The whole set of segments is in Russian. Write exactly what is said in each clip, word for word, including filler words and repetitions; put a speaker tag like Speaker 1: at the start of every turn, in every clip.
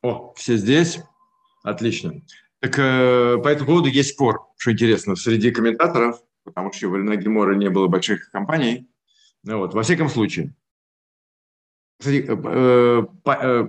Speaker 1: О, все здесь? Отлично. Так э, по этому поводу есть спор, что интересно, среди комментаторов, потому что во времена Гемора не было больших компаний. Ну, вот. Во всяком случае, кстати, э, э, по- э,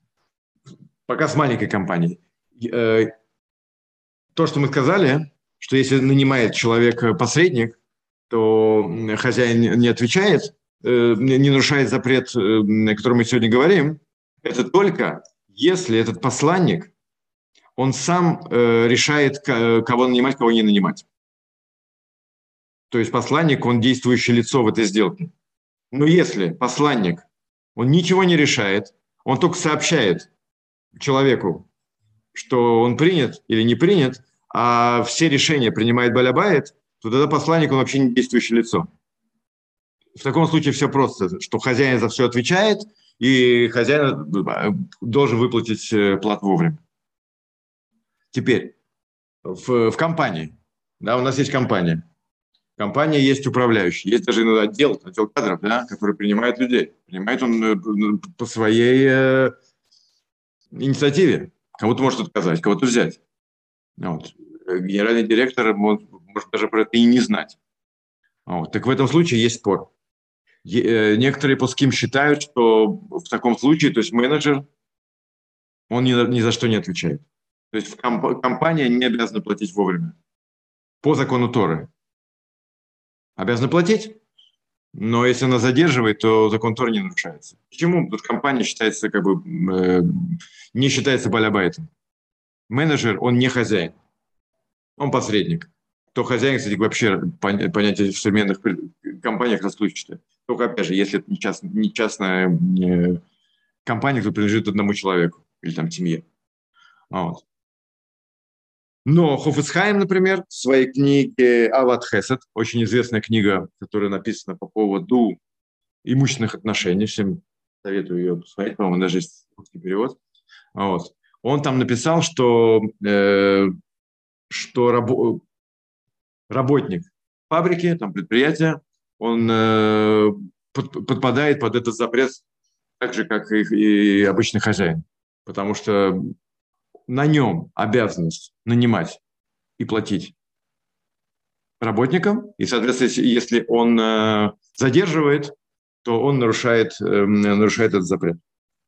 Speaker 1: пока с маленькой компанией. Э, то, что мы сказали, что если нанимает человек э, посредник, то м, хозяин не отвечает, э, не не нарушает запрет, э, о котором мы сегодня говорим, это только если этот посланник он сам э, решает, к- кого нанимать, кого не нанимать. То есть посланник, он действующее лицо в этой сделке. Но если посланник, он ничего не решает, он только сообщает человеку, что он принят или не принят, а все решения принимает Балябайт, то тогда посланник, он вообще не действующее лицо. В таком случае все просто, что хозяин за все отвечает, и хозяин э, должен выплатить э, плату вовремя. Теперь, в, в компании, да, у нас есть компания, компания есть управляющий, есть даже иногда отдел, отдел кадров, да, который принимает людей. Принимает он э, по своей э, инициативе. Кому-то может отказать, кого-то взять. Вот. Генеральный директор может, может даже про это и не знать. Вот. Так в этом случае есть спор. Е- э, некоторые пуским считают, что в таком случае, то есть менеджер, он ни, ни за что не отвечает. То есть комп- компания не обязана платить вовремя. По закону Торы. Обязана платить, но если она задерживает, то закон Торы не нарушается. Почему? Потому что компания считается как бы э, не считается балябайтом. Менеджер, он не хозяин, он посредник. Кто хозяин, кстати, вообще понятие в современных компаниях расплывчатое. Только, опять же, если это не, част, не частная не компания, которая принадлежит одному человеку или там семье. Вот. Но Хофицхайм, например, в своей книге «Ават Хесед», очень известная книга, которая написана по поводу имущественных отношений, всем советую ее посмотреть, по-моему, даже есть русский перевод. Вот. Он там написал, что, э, что рабо- работник фабрики, там, предприятия, он э, под, подпадает под этот запрет так же, как и, и обычный хозяин. Потому что на нем обязанность нанимать и платить работникам. И, соответственно, если, если он э, задерживает, то он нарушает, э, нарушает этот запрет.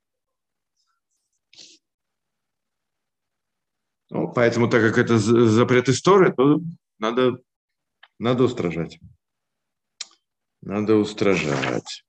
Speaker 1: Ну, поэтому, так как это запрет истории, то надо, надо устражать. Надо устражать.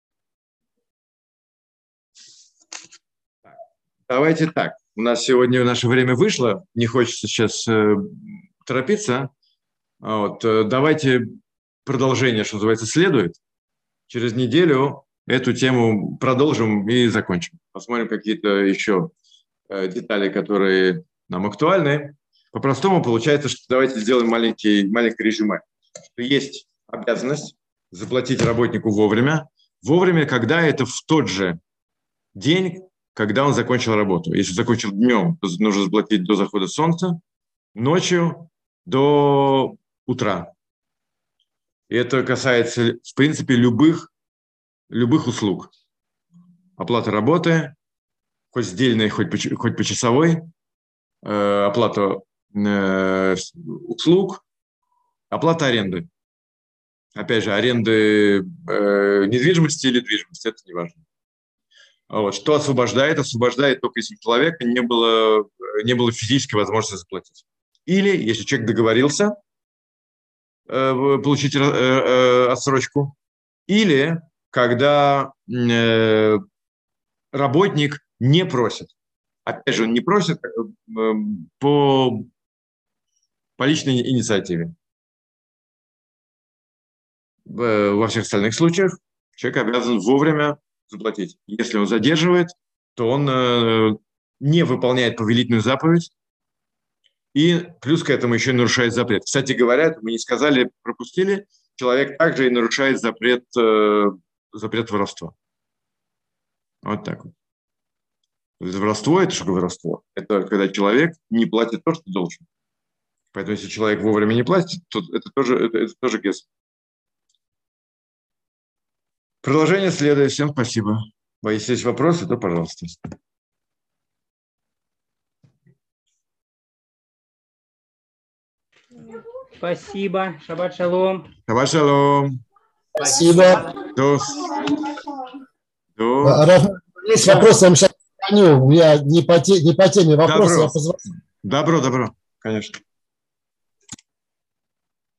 Speaker 1: Давайте так. У нас сегодня наше время вышло. Не хочется сейчас э, торопиться. Вот. Э, давайте продолжение, что называется, следует. Через неделю эту тему продолжим и закончим. Посмотрим какие-то еще э, детали, которые нам актуальны. По-простому получается, что давайте сделаем маленький, маленькое резюме. Есть обязанность заплатить работнику вовремя. Вовремя, когда это в тот же день, когда он закончил работу. Если закончил днем, то нужно заплатить до захода солнца, ночью до утра. И это касается, в принципе, любых, любых услуг. Оплата работы, хоть сдельной, хоть, по, хоть почасовой, э, оплата э, услуг, оплата аренды. Опять же, аренды э, недвижимости или движимости, это не важно. Вот. Что освобождает? Освобождает только если у человека не было, не было физической возможности заплатить. Или, если человек договорился э, получить э, э, отсрочку, или когда э, работник не просит. Опять же, он не просит э, по, по личной инициативе. Во всех остальных случаях человек обязан вовремя заплатить. Если он задерживает, то он э, не выполняет повелительную заповедь, и плюс к этому еще и нарушает запрет. Кстати говоря, мы не сказали, пропустили, человек также и нарушает запрет, э, запрет воровства. Вот так вот. Воровство – это что такое воровство? Это когда человек не платит то, что должен. Поэтому если человек вовремя не платит, то это тоже, это, это тоже гест. Продолжение следует. Всем спасибо. Если есть вопросы, то пожалуйста.
Speaker 2: Спасибо. Шаббат шалом.
Speaker 1: Шаббат шалом.
Speaker 3: Спасибо.
Speaker 1: До... До...
Speaker 3: Раф, есть
Speaker 1: Да.
Speaker 3: вопрос, я вам сейчас звоню. Я не по, те, не по теме вопроса,
Speaker 1: Добро.
Speaker 3: я позвоню.
Speaker 1: Добро, добро, конечно.